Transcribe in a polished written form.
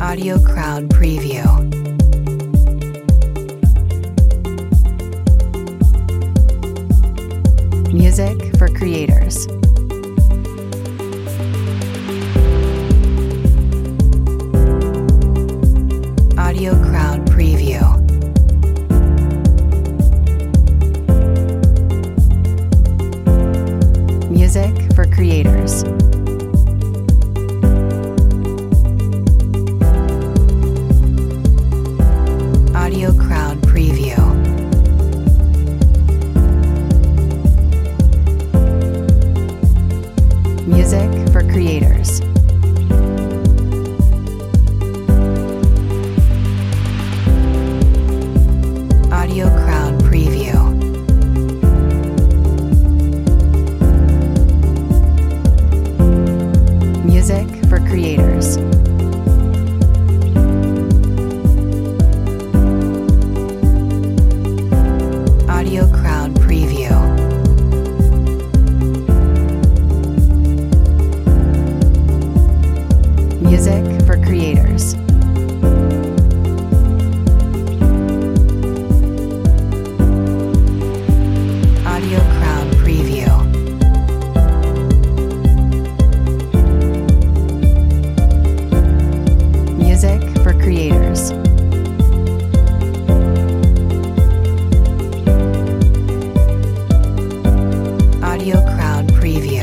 Audio Crowd Preview. Music for creators. Audio Crowd Preview. Music for creators. Audio Crowd Preview. Music for creators. Audio Crowd Preview. Music for creators. Audio Crowd Preview. Music for creators. Audio Crowd Preview. Music for creators. Audio Crowd Preview.